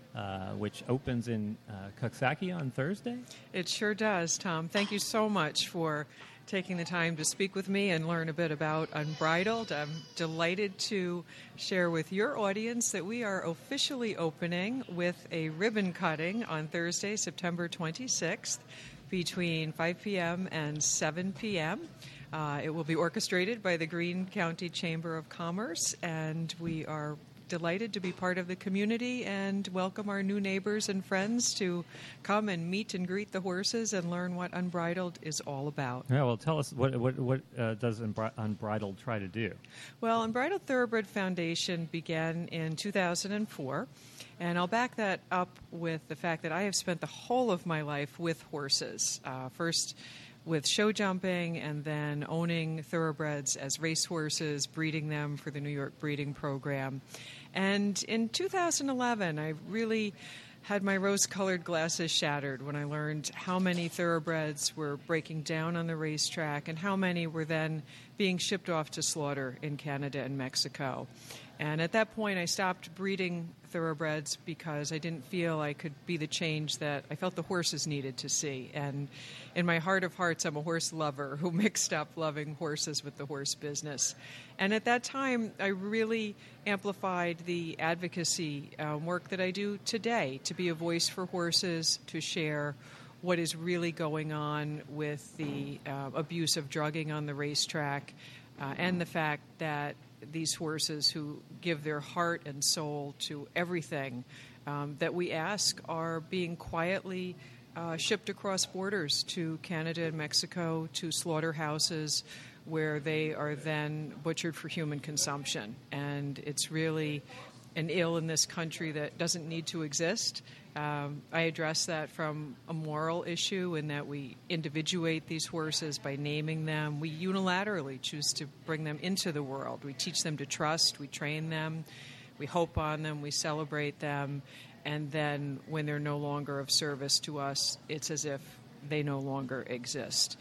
which opens in Coxsackie on Thursday. It sure does, Tom. Thank you so much for taking the time to speak with me and learn a bit about Unbridled. I'm delighted to share with your audience that we are officially opening with a ribbon cutting on Thursday, September 26th, between 5 p.m. and 7 p.m. It will be orchestrated by the Greene County Chamber of Commerce, and we are delighted to be part of the community and welcome our new neighbors and friends to come and meet and greet the horses and learn what Unbridled is all about. Yeah, well, tell us, what does Unbridled try to do? Well, Unbridled Thoroughbred Foundation began in 2004, and I'll back that up with the fact that I have spent the whole of my life with horses. First with show jumping and then owning thoroughbreds as racehorses, breeding them for the New York Breeding Program. And in 2011, I really had my rose-colored glasses shattered when I learned how many thoroughbreds were breaking down on the racetrack and how many were then being shipped off to slaughter in Canada and Mexico. And at that point, I stopped breeding thoroughbreds because I didn't feel I could be the change that I felt the horses needed to see. And in my heart of hearts, I'm a horse lover who mixed up loving horses with the horse business. And at that time, I really amplified the advocacy work that I do today to be a voice for horses, to share what is really going on with the abuse of drugging on the racetrack, and the fact that these horses who give their heart and soul to everything that we ask are being quietly shipped across borders to Canada and Mexico, to slaughterhouses where they are then butchered for human consumption. And it's really an ill in this country that doesn't need to exist. I address that from a moral issue in that we individuate these horses by naming them. We unilaterally choose to bring them into the world. We teach them to trust. We train them. We hope on them. We celebrate them. And then when they're no longer of service to us, it's as if they no longer exist.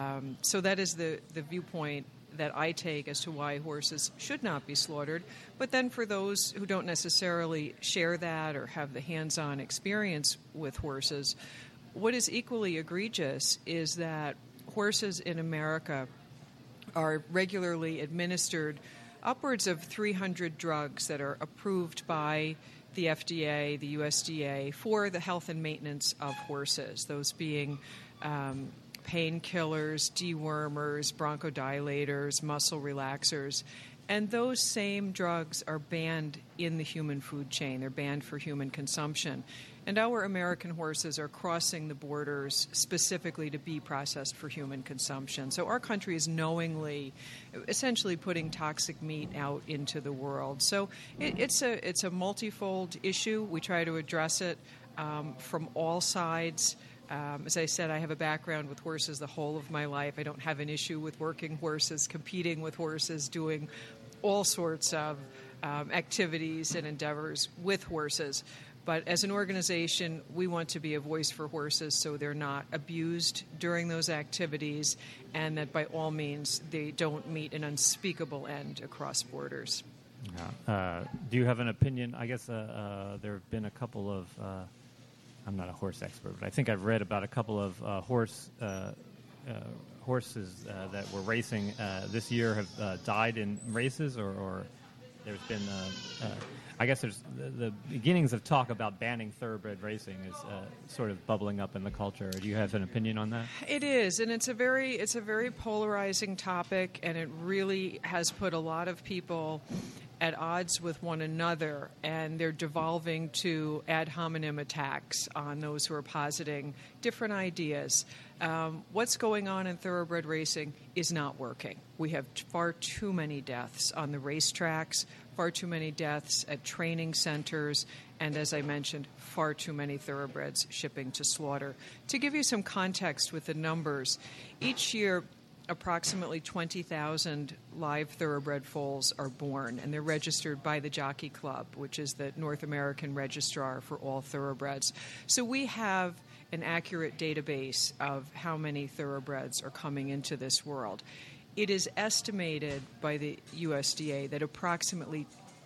So that is the viewpoint that I take as to why horses should not be slaughtered. But then for those who don't necessarily share that or have the hands-on experience with horses, what is equally egregious is that horses in America are regularly administered upwards of 300 drugs that are approved by the FDA, the USDA, for the health and maintenance of horses, those being painkillers, dewormers, bronchodilators, muscle relaxers. And those same drugs are banned in the human food chain. They're banned for human consumption. And our American horses are crossing the borders specifically to be processed for human consumption. So our country is knowingly, essentially putting toxic meat out into the world. So it's a multifold issue. We try to address it from all sides. As I said, I have a background with horses the whole of my life. I don't have an issue with working horses, competing with horses, doing all sorts of activities and endeavors with horses. But as an organization, we want to be a voice for horses so they're not abused during those activities, and that by all means they don't meet an unspeakable end across borders. Do you have an opinion? I guess there have been a couple of, I'm not a horse expert, but I think I've read about a couple of horses that were racing this year have died in races, or there's been, I guess there's the beginnings of talk about banning thoroughbred racing is sort of bubbling up in the culture. Do you have an opinion on that? It is, and it's a very polarizing topic, and it really has put a lot of people at odds with one another, and they're devolving to ad hominem attacks on those who are positing different ideas. What's going on in thoroughbred racing is not working. We have far too many deaths on the racetracks, far too many deaths at training centers, and as I mentioned, far too many thoroughbreds shipping to slaughter. To give you some context with the numbers, each year approximately 20,000 live thoroughbred foals are born, and they're registered by the Jockey Club, which is the North American registrar for all thoroughbreds. So we have an accurate database of how many thoroughbreds are coming into this world. It is estimated by the USDA that approximately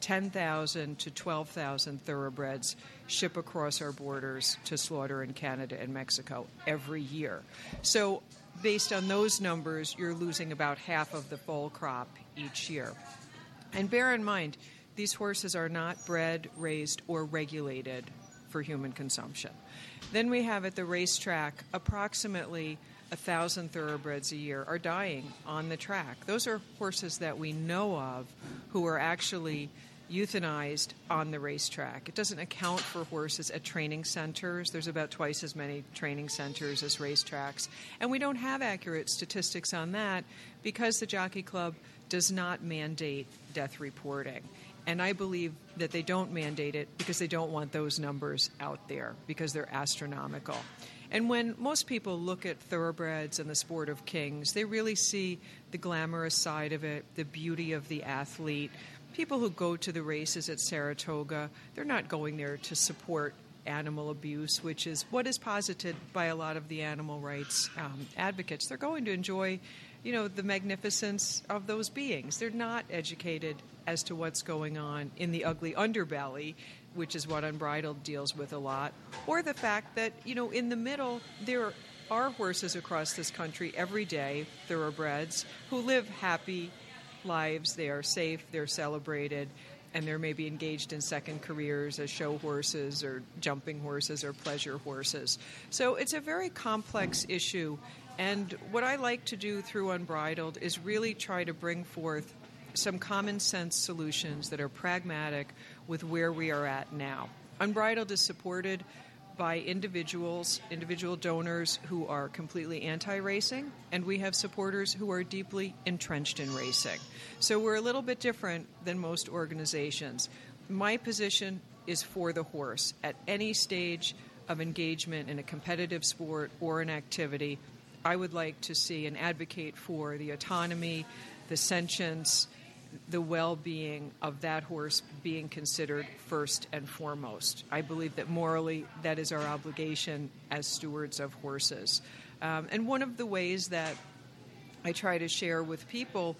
10,000 to 12,000 thoroughbreds ship across our borders to slaughter in Canada and Mexico every year. So based on those numbers, you're losing about half of the foal crop each year. And bear in mind, these horses are not bred, raised, or regulated for human consumption. Then we have at the racetrack approximately 1,000 thoroughbreds a year are dying on the track. Those are horses that we know of who are actually euthanized on the racetrack. It doesn't account for horses at training centers. There's about twice as many training centers as racetracks. And we don't have accurate statistics on that because the Jockey Club does not mandate death reporting. And I believe that they don't mandate it because they don't want those numbers out there because they're astronomical. And when most people look at thoroughbreds and the sport of kings, they really see the glamorous side of it, the beauty of the athlete. People who go to the races at Saratoga, they're not going there to support animal abuse, which is what is posited by a lot of the animal rights advocates. They're going to enjoy, the magnificence of those beings. They're not educated as to what's going on in the ugly underbelly, which is what Unbridled deals with a lot, or the fact that, in the middle, there are horses across this country every day, thoroughbreds, who live happy lives. They are safe, they're celebrated, and they're maybe engaged in second careers as show horses or jumping horses or pleasure horses. So it's a very complex issue, and what I like to do through Unbridled is really try to bring forth some common sense solutions that are pragmatic with where we are at now. Unbridled is supported by individual donors who are completely anti-racing, and we have supporters who are deeply entrenched in racing. So we're a little bit different than most organizations. My position is for the horse. At any stage of engagement in a competitive sport or an activity, I would like to see and advocate for the autonomy, the sentience, the well-being of that horse being considered first and foremost. I believe that morally that is our obligation as stewards of horses. And one of the ways that I try to share with people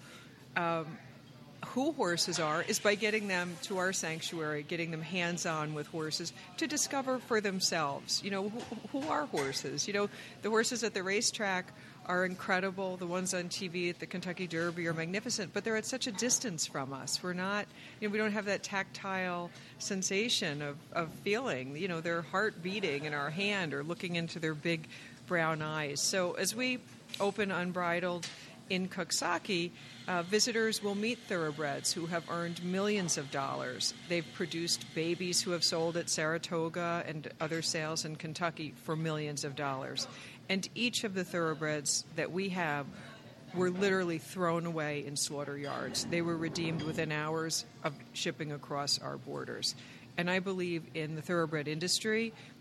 who horses are is by getting them to our sanctuary, getting them hands-on with horses to discover for themselves, who are horses. The horses at the racetrack are incredible. The ones on TV at the Kentucky Derby are magnificent, but they're at such a distance from us. We're not, we don't have that tactile sensation of feeling, their heart beating in our hand or looking into their big brown eyes. So as we open Unbridled in Coxsackie, visitors will meet thoroughbreds who have earned millions of dollars. They've produced babies who have sold at Saratoga and other sales in Kentucky for millions of dollars. And each of the thoroughbreds that we have were literally thrown away in slaughter yards. They were redeemed within hours of shipping across our borders. And I believe in the thoroughbred industry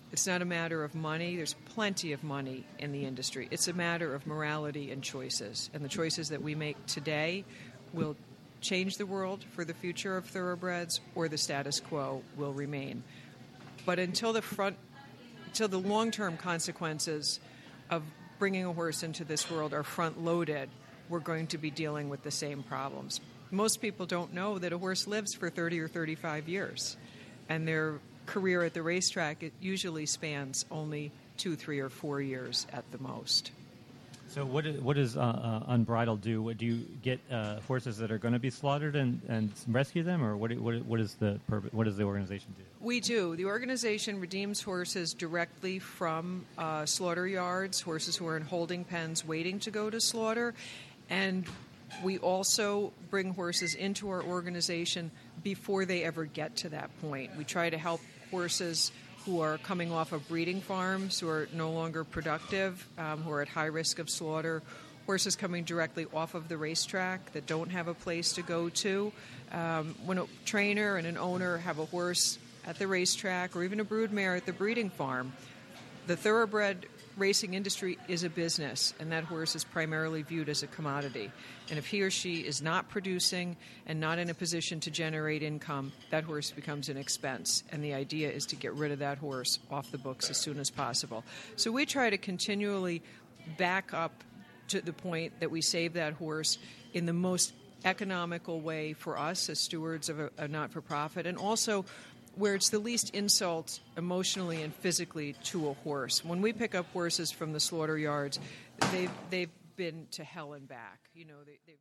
It's not a matter of money. There's plenty of money in the industry. It's a matter of morality and choices. And the choices that we make today will change the world for the future of thoroughbreds, or the status quo will remain. But until the long-term consequences of bringing a horse into this world are front-loaded, we're going to be dealing with the same problems. Most people don't know that a horse lives for 30 or 35 years, and their career at the racetrack, it usually spans only 2, 3, or 4 years at the most. So what does Unbridled do? Do you get horses that are going to be slaughtered and rescue them, or what is the purpose? What does the organization do? We do. The organization redeems horses directly from slaughter yards, horses who are in holding pens waiting to go to slaughter, and we also bring horses into our organization before they ever get to that point. We try to help horses who are coming off of breeding farms, who are no longer productive, who are at high risk of slaughter, horses coming directly off of the racetrack that don't have a place to go to. When a trainer and an owner have a horse at the racetrack or even a broodmare at the breeding farm, the thoroughbred racing industry is a business, and that horse is primarily viewed as a commodity. And if he or she is not producing and not in a position to generate income, that horse becomes an expense. And the idea is to get rid of that horse off the books as soon as possible. So we try to continually back up to the point that we save that horse in the most economical way for us as stewards of a not-for-profit, and also where it's the least insult emotionally and physically to a horse. When we pick up horses from the slaughter yards, they've been to hell and back. You know, they've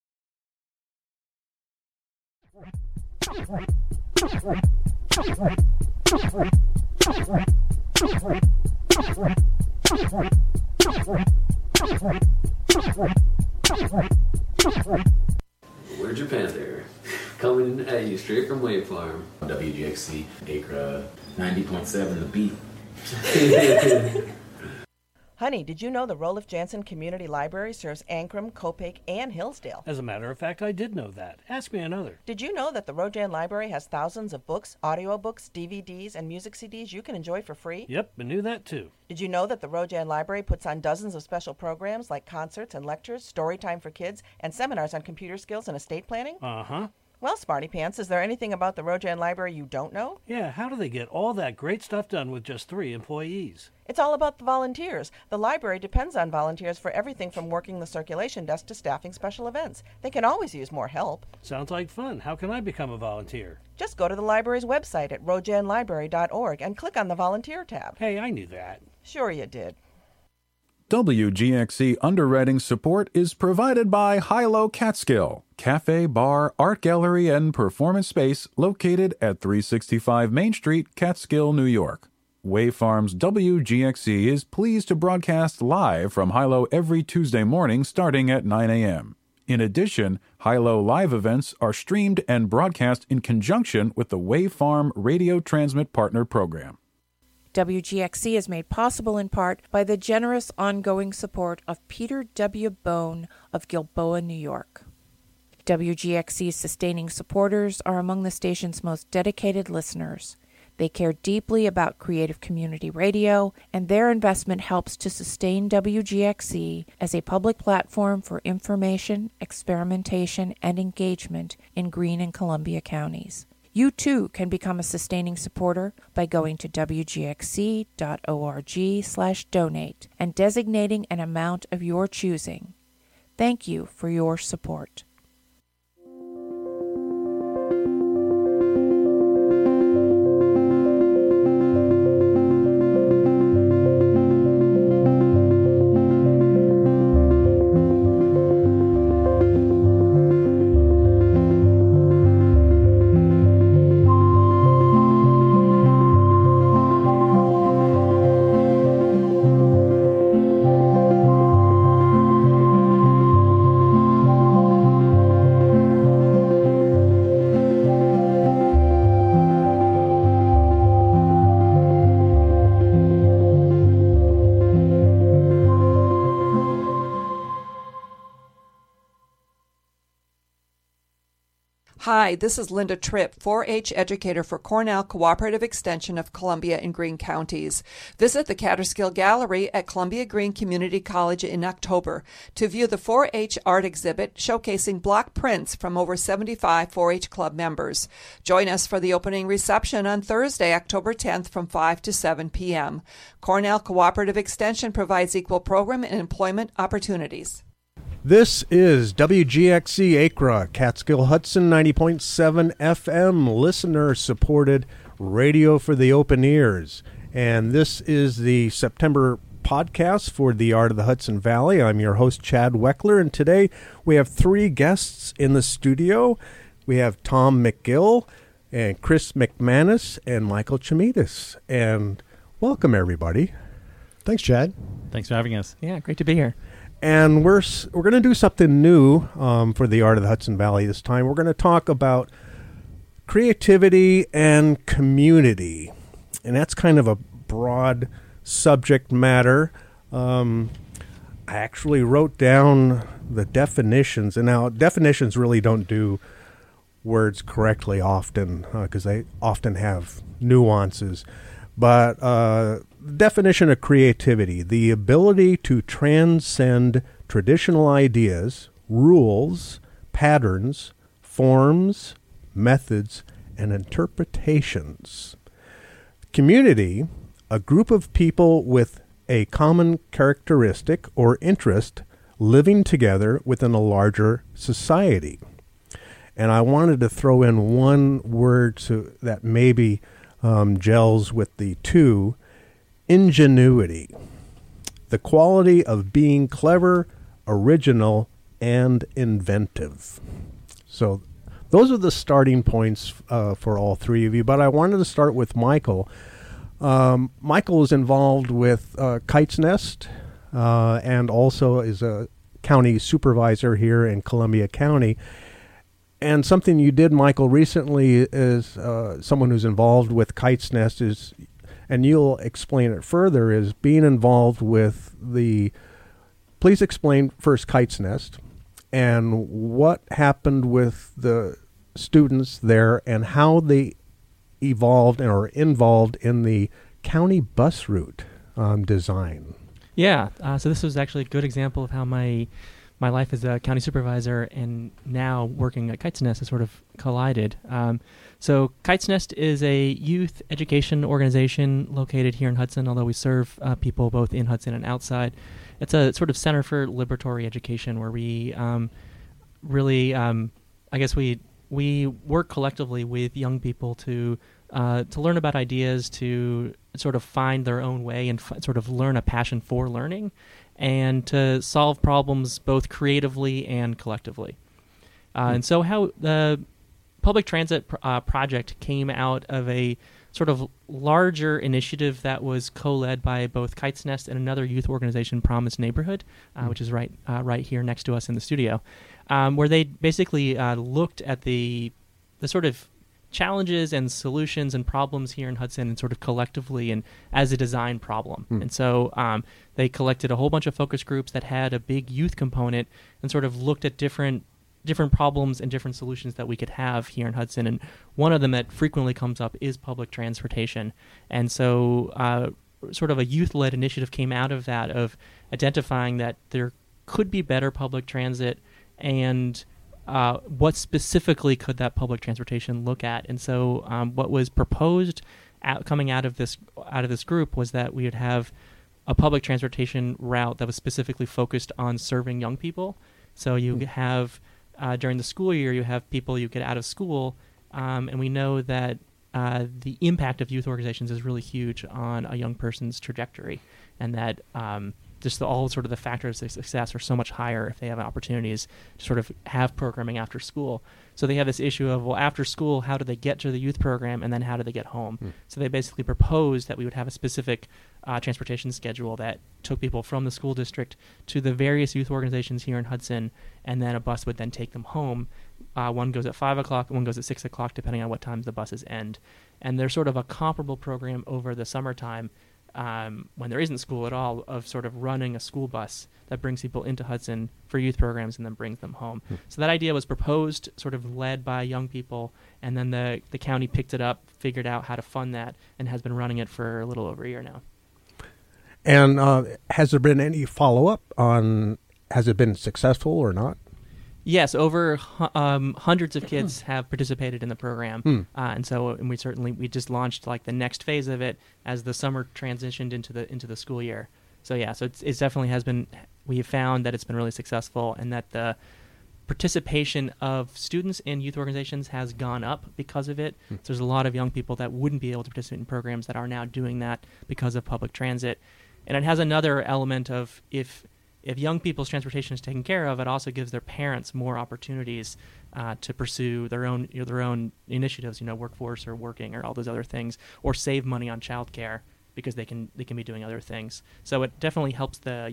We're Japan there, coming at you straight from Wave Farm. WGXC, ACRA, 90.7 The Beat. Honey, did you know the Roloff Jansen Community Library serves Ancram, Copake, and Hillsdale? As a matter of fact, I did know that. Ask me another. Did you know that the Rojan Library has thousands of books, audiobooks, DVDs, and music CDs you can enjoy for free? Yep, I knew that too. Did you know that the Rojan Library puts on dozens of special programs like concerts and lectures, story time for kids, and seminars on computer skills and estate planning? Uh-huh. Well, Smarty Pants, is there anything about the Rojan Library you don't know? Yeah, how do they get all that great stuff done with just 3 employees? It's all about the volunteers. The library depends on volunteers for everything from working the circulation desk to staffing special events. They can always use more help. Sounds like fun. How can I become a volunteer? Just go to the library's website at rojanlibrary.org and click on the volunteer tab. Hey, I knew that. Sure you did. WGXC underwriting support is provided by Hilo Catskill, cafe, bar, art gallery, and performance space located at 365 Main Street, Catskill, New York. Wave Farms WGXC is pleased to broadcast live from Hilo every Tuesday morning starting at 9 a.m. In addition, Hilo live events are streamed and broadcast in conjunction with the Wave Farm Radio Transmit Partner Program. WGXC is made possible in part by the generous ongoing support of Peter W. Bone of Gilboa, New York. WGXC's sustaining supporters are among the station's most dedicated listeners. They care deeply about creative community radio, and their investment helps to sustain WGXC as a public platform for information, experimentation, and engagement in Greene and Columbia counties. You too can become a sustaining supporter by going to wgxc.org/donate and designating an amount of your choosing. Thank you for your support. Hi, this is Linda Tripp, 4-H educator for Cornell Cooperative Extension of Columbia and Greene Counties. Visit the Catterskill Gallery at Columbia Greene Community College in October to view the 4-H art exhibit showcasing block prints from over 75 4-H club members. Join us for the opening reception on Thursday, October 10th from 5 to 7 p.m. Cornell Cooperative Extension provides equal program and employment opportunities. This is WGXC Acra, Catskill Hudson 90.7 FM, listener-supported radio for the open ears. And this is the September podcast for the Art of the Hudson Valley. I'm your host, Chad Weckler, and today we have three guests in the studio. We have Tom McGill, and Chris McManus, and Michael Chimitas. And welcome, everybody. Thanks, Chad. Thanks for having us. Yeah, great to be here. And we're going to do something new for the Art of the Hudson Valley this time. We're going to talk about creativity and community. And that's kind of a broad subject matter. I actually wrote down the definitions. And now definitions really don't do words correctly often because they often have nuances. But definition of creativity, the ability to transcend traditional ideas, rules, patterns, forms, methods, and interpretations. Community, a group of people with a common characteristic or interest living together within a larger society. And I wanted to throw in one word that maybe gels with the two: ingenuity, the quality of being clever, original, and inventive. So those are the starting points for all three of you, but I wanted to start with Michael. Michael is involved with Kite's Nest and also is a county supervisor here in Columbia County. And something you did, Michael, recently is someone who's involved with Kite's Nest is, and you'll explain it further, is being involved with please explain first Kite's Nest and what happened with the students there and how they evolved and are involved in the county bus route design. Yeah, so this was actually a good example of how my life as a county supervisor and now working at Kite's Nest has sort of collided. So Kite's Nest is a youth education organization located here in Hudson, although we serve people both in Hudson and outside. It's a sort of center for liberatory education where we really, I guess we work collectively with young people to learn about ideas, to sort of find their own way and sort of learn a passion for learning, and to solve problems both creatively and collectively. And so how the public transit project came out of a sort of larger initiative that was co-led by both Kite's Nest and another youth organization, Promise Neighborhood, which is right here next to us in the studio, where they basically looked at the sort of challenges and solutions and problems here in Hudson and sort of collectively and as a design problem. And so they collected a whole bunch of focus groups that had a big youth component and sort of looked at different problems and different solutions that we could have here in Hudson. And one of them that frequently comes up is public transportation. And so sort of a youth-led initiative came out of that, of identifying that there could be better public transit and what specifically could that public transportation look at. And so what was proposed coming out of this group was that we would have a public transportation route that was specifically focused on serving young people. So you have during the school year, you have people you get out of school, and we know that the impact of youth organizations is really huge on a young person's trajectory, and that just all sort of the factors of success are so much higher if they have opportunities to sort of have programming after school. So they have this issue of, well, after school, how do they get to the youth program, and then how do they get home? So they basically proposed that we would have a specific transportation schedule that took people from the school district to the various youth organizations here in Hudson, and then a bus would then take them home. One goes at 5 o'clock, one goes at 6 o'clock, depending on what times the buses end. And there's sort of a comparable program over the summertime when there isn't school at all, of sort of running a school bus that brings people into Hudson for youth programs and then brings them home. So that idea was proposed, sort of led by young people, and then the county picked it up, figured out how to fund that, and has been running it for a little over a year now. And has there been any follow-up on, has it been successful or not? Yes, over hundreds of kids have participated in the program, and we just launched like the next phase of it as the summer transitioned into the school year. So yeah, so it definitely has been. We have found that it's been really successful, and that the participation of students in youth organizations has gone up because of it. So there's a lot of young people that wouldn't be able to participate in programs that are now doing that because of public transit, and it has another element of if young people's transportation is taken care of, it also gives their parents more opportunities to pursue their own initiatives, workforce or working or all those other things, or save money on childcare because they can be doing other things. So it definitely helps the